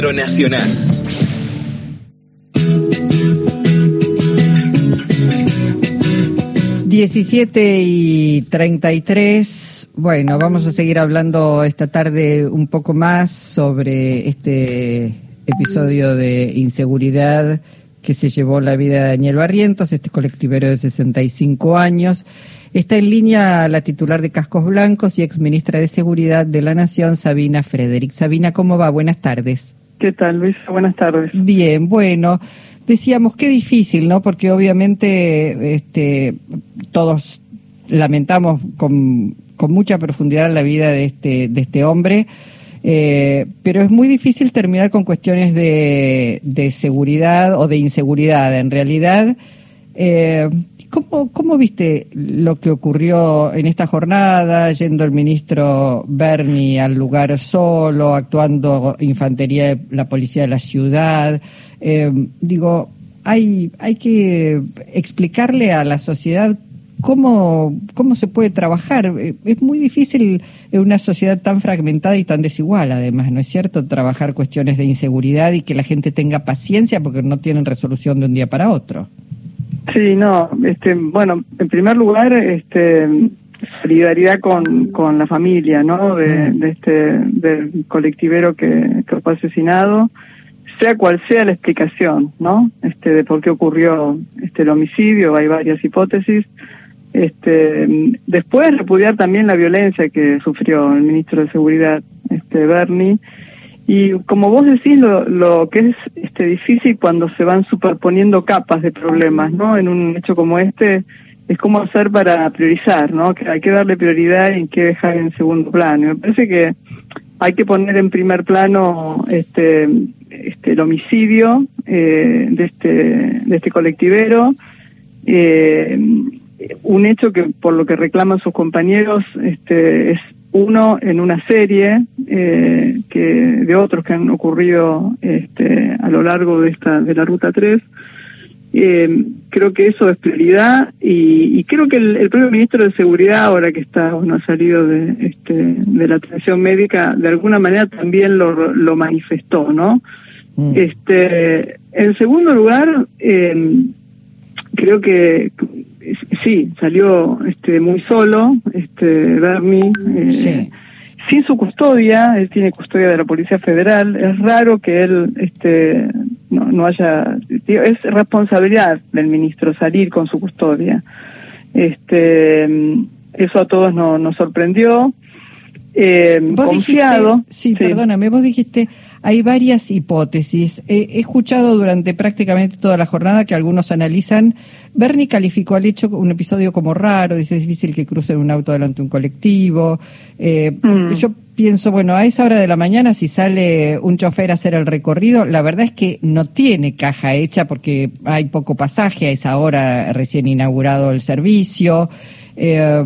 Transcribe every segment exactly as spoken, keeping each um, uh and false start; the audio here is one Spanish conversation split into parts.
Teatro Nacional. diecisiete y treinta y tres. Bueno, vamos a seguir hablando esta tarde un poco más sobre este episodio de inseguridad que se llevó la vida de Daniel Barrientos, este colectivero de sesenta y cinco años. Está en línea la titular de Cascos Blancos y exministra de Seguridad de la Nación, Sabina Frederick. Sabina, ¿cómo va? Buenas tardes. ¿Qué tal, Luisa? Buenas tardes. Bien, bueno, decíamos qué difícil, ¿no? Porque obviamente este, todos lamentamos con, con mucha profundidad la vida de este, de este hombre, eh, pero es muy difícil terminar con cuestiones de, de seguridad o de inseguridad. En realidad, eh, ¿cómo, ¿cómo viste lo que ocurrió en esta jornada, yendo el ministro Berni al lugar solo, actuando infantería de la policía de la ciudad? Eh, digo, hay, hay que explicarle a la sociedad cómo, cómo se puede trabajar. Es muy difícil en una sociedad tan fragmentada y tan desigual, además, ¿no es cierto? Trabajar cuestiones de inseguridad y que la gente tenga paciencia porque no tienen resolución de un día para otro. Sí, no, este, bueno, en primer lugar, este, solidaridad con, con la familia, ¿no? De, de este, del colectivero que, que fue asesinado, sea cual sea la explicación, ¿no? Este, de por qué ocurrió este el homicidio. Hay varias hipótesis. Este, después repudiar también la violencia que sufrió el ministro de Seguridad, este, Berni. Y como vos decís, lo, lo que es este difícil cuando se van superponiendo capas de problemas, ¿no? En un hecho como este, es cómo hacer para priorizar, ¿no? Que hay que darle prioridad y qué dejar en segundo plano. Me parece que hay que poner en primer plano este, este el homicidio eh, de este de este colectivero, eh, un hecho que por lo que reclaman sus compañeros este es uno en una serie eh, que de otros que han ocurrido este, a lo largo de esta de la Ruta tres. Eh, creo que eso es prioridad y, y creo que el, el propio ministro de Seguridad, ahora que está bueno ha salido de este de la atención médica, de alguna manera también lo, lo manifestó, ¿no? Mm. Este, en segundo lugar, eh, creo que sí, salió este muy solo, este Berni, eh, sí. sin su custodia. Él tiene custodia de la Policía Federal. Es raro que él este no, no haya, es responsabilidad del ministro salir con su custodia. Este, eso a todos no, nos sorprendió. Eh, vos confiado. Dijiste, sí, sí, perdóname, vos dijiste, hay varias hipótesis. Eh, he escuchado durante prácticamente toda la jornada que algunos analizan. Berni calificó al hecho un episodio como raro, dice es difícil que crucen un auto delante de un colectivo. Eh, mm. Yo pienso, bueno, a esa hora de la mañana si sale un chofer a hacer el recorrido, la verdad es que no tiene caja hecha porque hay poco pasaje a esa hora, recién inaugurado el servicio. Eh,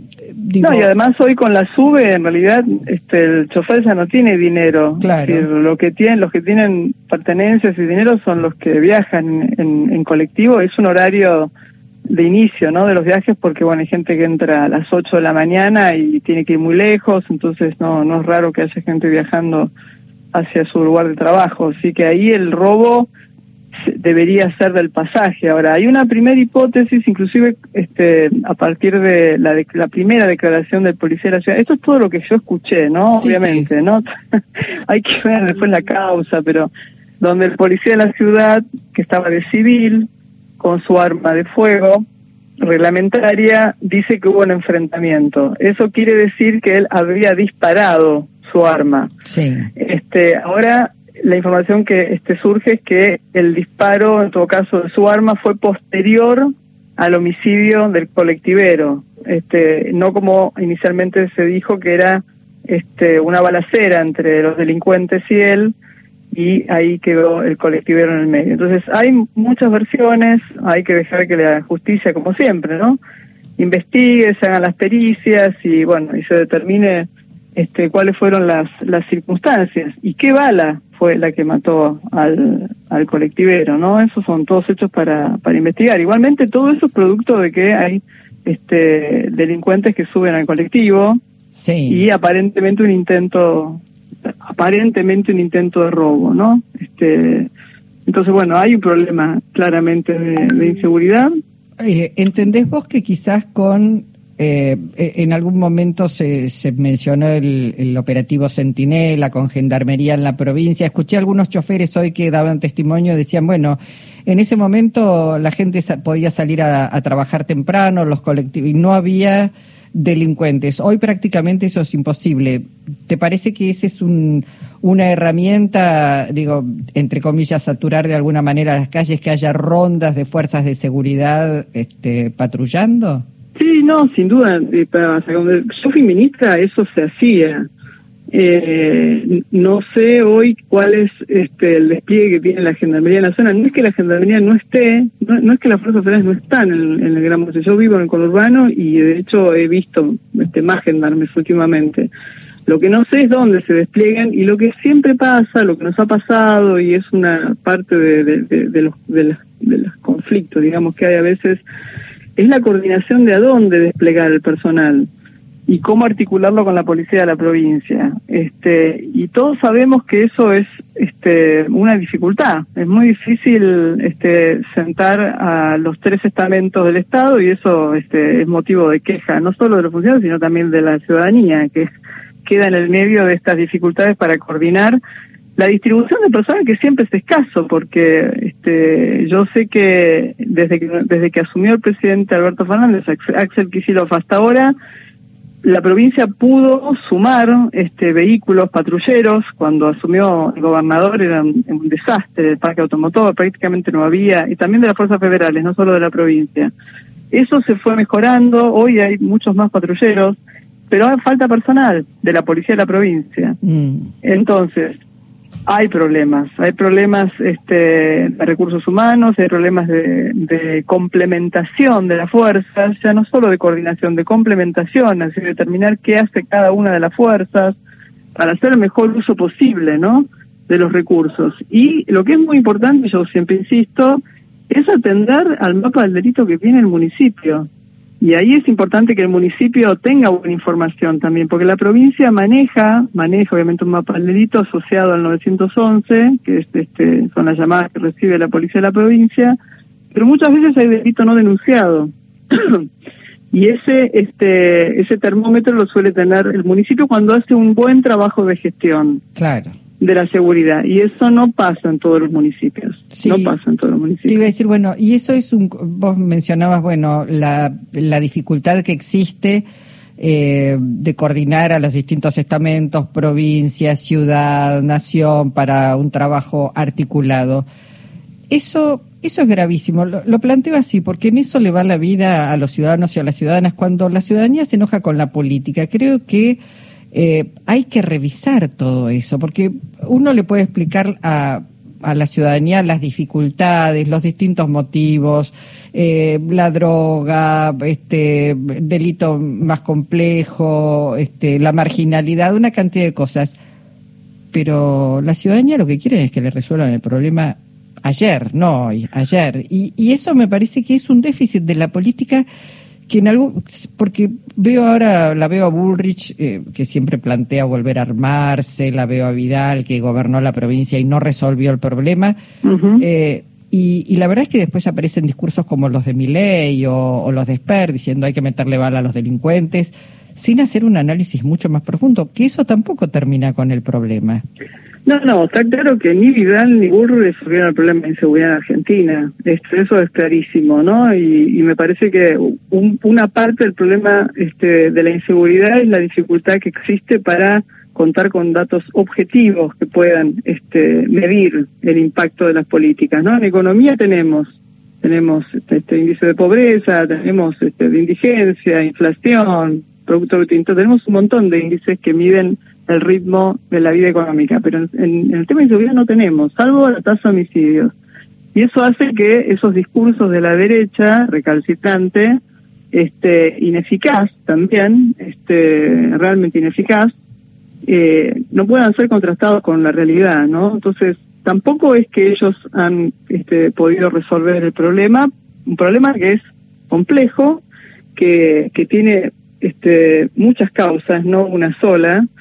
digo, no, y además hoy con la SUBE en realidad este el chofer ya no tiene dinero. Claro. Es decir, lo que tienen, los que tienen pertenencias y dinero son los que viajan en, en colectivo. Es un horario de inicio, ¿no? De los viajes, porque bueno, hay gente que entra a las ocho de la mañana y tiene que ir muy lejos, entonces no no es raro que haya gente viajando hacia su lugar de trabajo. Así que ahí el robo debería ser del pasaje. Ahora, hay una primera hipótesis, inclusive este a partir de la, de, la primera declaración del policía de la ciudad. Esto es todo lo que yo escuché, ¿no? Sí, obviamente, sí. ¿No? Hay que ver después la causa, pero donde el policía de la ciudad, que estaba de civil, con su arma de fuego reglamentaria, dice que hubo un enfrentamiento. Eso quiere decir que él habría disparado su arma. Sí. Este, ahora la información que este surge es que el disparo, en todo caso, de su arma fue posterior al homicidio del colectivero, este, no como inicialmente se dijo que era este una balacera entre los delincuentes y él, y ahí quedó el colectivero en el medio. Entonces hay muchas versiones, hay que dejar que la justicia, como siempre, ¿no?, investigue, se hagan las pericias y bueno, y se determine este cuáles fueron las las circunstancias y qué bala fue la que mató al al colectivero, ¿no? Esos son todos hechos para para investigar. Igualmente todo eso es producto de que hay este delincuentes que suben al colectivo, sí, y aparentemente un intento aparentemente un intento de robo, ¿no? Este, entonces, bueno, hay un problema claramente de, de inseguridad. Eh, ¿Entendés vos que quizás con eh, en algún momento se, se mencionó el, el operativo Centinela con gendarmería en la provincia? Escuché a algunos choferes hoy que daban testimonio, decían, bueno, en ese momento la gente sa- podía salir a, a trabajar temprano, los colectivos, y no había delincuentes. Hoy prácticamente eso es imposible. ¿Te parece que esa es un, una herramienta, digo, entre comillas, saturar de alguna manera las calles, que haya rondas de fuerzas de seguridad este, patrullando? Sí, no, sin duda. Eh, para- Cuando yo fui ministra, eso se hacía. Eh, no sé hoy cuál es este, el despliegue que tiene la Gendarmería en la zona. No es que la Gendarmería no esté, no, no es que las fuerzas federales no están en, en el Gran Monte. Yo vivo en el conurbano y de hecho he visto este, más gendarmes últimamente. Lo que no sé es dónde se despliegan, y lo que siempre pasa, lo que nos ha pasado, y es una parte de, de, de, de, los, de, los, de los conflictos, digamos, que hay a veces, es la coordinación de a dónde desplegar el personal y cómo articularlo con la policía de la provincia. Este, y todos sabemos que eso es este, una dificultad. Es muy difícil este, sentar a los tres estamentos del Estado, y eso este, es motivo de queja, no solo de los funcionarios, sino también de la ciudadanía, que queda en el medio de estas dificultades para coordinar la distribución de personal, que siempre es escaso, porque este, yo sé que desde que desde que asumió el presidente Alberto Fernández, Axel Kicillof, hasta ahora, la provincia pudo sumar este, vehículos patrulleros. Cuando asumió el gobernador era un, un desastre, el parque automotor prácticamente no había, y también de las fuerzas federales, no solo de la provincia. Eso se fue mejorando, hoy hay muchos más patrulleros, pero falta personal de la policía de la provincia. Mm. Entonces, hay problemas, hay problemas este, de recursos humanos, hay problemas de, de complementación de las fuerzas, ya no solo de coordinación, de complementación, así determinar qué hace cada una de las fuerzas para hacer el mejor uso posible, ¿no?, de los recursos. Y lo que es muy importante, yo siempre insisto, es atender al mapa del delito que tiene el municipio. Y ahí es importante que el municipio tenga buena información también, porque la provincia maneja, maneja obviamente un mapa del delito asociado al nueve once, que es, este, son las llamadas que recibe la policía de la provincia, pero muchas veces hay delito no denunciado. Y ese, este, ese termómetro lo suele tener el municipio cuando hace un buen trabajo de gestión. Claro. De la seguridad, y eso no pasa en todos los municipios. Sí, no pasa en todos los municipios. Te iba a decir, bueno, y eso es un, vos mencionabas, bueno, la, la dificultad que existe eh, de coordinar a los distintos estamentos, provincia, ciudad, nación, para un trabajo articulado. Eso, eso es gravísimo. Lo, lo planteo así, porque en eso le va la vida a los ciudadanos y a las ciudadanas. Cuando la ciudadanía se enoja con la política, creo que Eh, hay que revisar todo eso, porque uno le puede explicar a, a la ciudadanía las dificultades, los distintos motivos, eh, la droga, este delito más complejo, este la marginalidad, una cantidad de cosas, pero la ciudadanía lo que quiere es que le resuelvan el problema ayer, no hoy, ayer, y, y eso me parece que es un déficit de la política, que en algo, porque veo ahora, la veo a Bullrich, eh, que siempre plantea volver a armarse, la veo a Vidal, que gobernó la provincia y no resolvió el problema, uh-huh. eh, y, y la verdad es que después aparecen discursos como los de Milei o, o los de Esper, diciendo hay que meterle bala a los delincuentes, sin hacer un análisis mucho más profundo, que eso tampoco termina con el problema. No, no, está claro que ni Vidal ni Bullrich resolvieron el problema de inseguridad en Argentina. Esto, eso es clarísimo, ¿no? Y, y me parece que un, una parte del problema este, de la inseguridad es la dificultad que existe para contar con datos objetivos que puedan este, medir el impacto de las políticas, ¿no? En economía tenemos tenemos este índice de pobreza, tenemos este, de indigencia, inflación, Producto Bruto Interno, tenemos un montón de índices que miden el ritmo de la vida económica, pero en, en el tema de inseguridad no tenemos, salvo la tasa de homicidios. Y eso hace que esos discursos de la derecha, recalcitrante, este, ineficaz también, este, realmente ineficaz, eh, no puedan ser contrastados con la realidad, ¿no? Entonces, tampoco es que ellos han este, podido resolver el problema, un problema que es complejo, que, que tiene este, muchas causas, no una sola,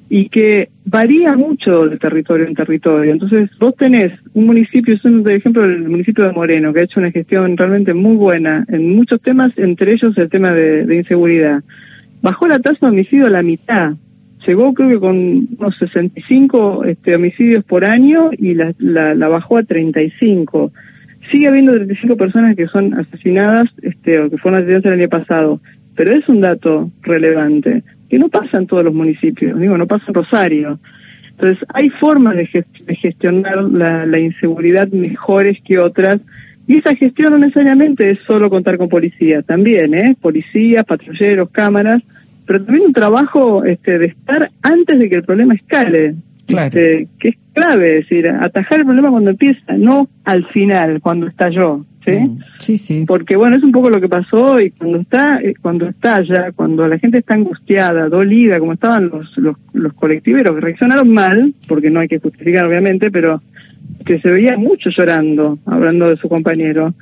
y que varía mucho de territorio en territorio. Entonces, vos tenés un municipio, es un, por ejemplo, el municipio de Moreno, que ha hecho una gestión realmente muy buena en muchos temas, entre ellos el tema de, de inseguridad. Bajó la tasa de homicidio a la mitad. Llegó, creo que con unos sesenta y cinco este, homicidios por año y la, la, la bajó a treinta y cinco. Sigue habiendo treinta y cinco personas que son asesinadas, este, o que fueron asesinadas el año pasado. Pero es un dato relevante, que no pasa en todos los municipios, digo, no pasa en Rosario. Entonces, hay formas de, gest de gestionar la, la inseguridad mejores que otras, y esa gestión no necesariamente es solo contar con policía, también, ¿eh? Policías, patrulleros, cámaras, pero también un trabajo este, de estar antes de que el problema escale, claro. este, que es clave, es decir, atajar el problema cuando empieza, no al final, cuando estalló. ¿Sí? Mm, sí, sí. Porque bueno, es un poco lo que pasó y cuando está, eh, cuando estalla, cuando la gente está angustiada, dolida, como estaban los, los, los colectiveros, que reaccionaron mal, porque no hay que justificar obviamente, pero que se veía mucho llorando, hablando de su compañero.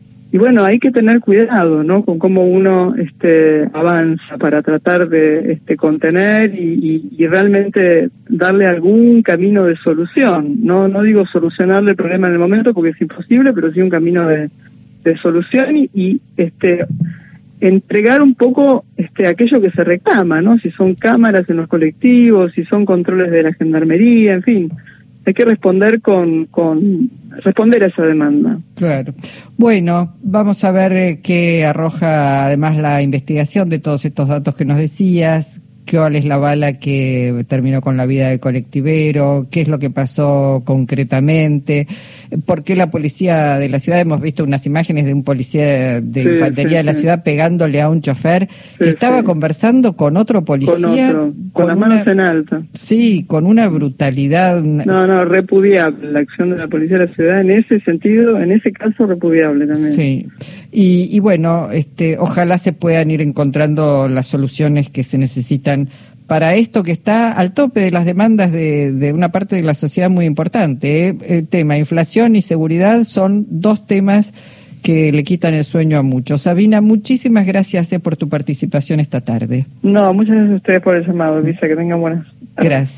Y bueno, hay que tener cuidado, ¿no? Con cómo uno este avanza para tratar de este contener y, y, y realmente darle algún camino de solución. No no digo solucionarle el problema en el momento porque es imposible, pero sí un camino de, de solución y, y este entregar un poco este aquello que se reclama, ¿no? Si son cámaras en los colectivos, si son controles de la gendarmería, en fin. Hay que responder con, con responder a esa demanda. Claro. Bueno, vamos a ver eh, qué arroja además la investigación de todos estos datos que nos decías, cuál es la bala que terminó con la vida del colectivero, qué es lo que pasó concretamente, por qué la policía de la ciudad, hemos visto unas imágenes de un policía de sí, infantería sí, de la sí. ciudad pegándole a un chofer sí, que estaba sí. conversando con otro policía. Con otro, con, con las manos una, en alto. Sí, con una brutalidad. Una... No, no, repudiable la acción de la policía de la ciudad en ese sentido, en ese caso repudiable también. Sí, y, y bueno, este, ojalá se puedan ir encontrando las soluciones que se necesitan para esto que está al tope de las demandas de, de una parte de la sociedad muy importante. ¿eh? El tema inflación y seguridad son dos temas que le quitan el sueño a muchos. Sabina, muchísimas gracias eh, por tu participación esta tarde. No, muchas gracias a ustedes por el llamado, Lisa, que tengan buenas tardes. Gracias.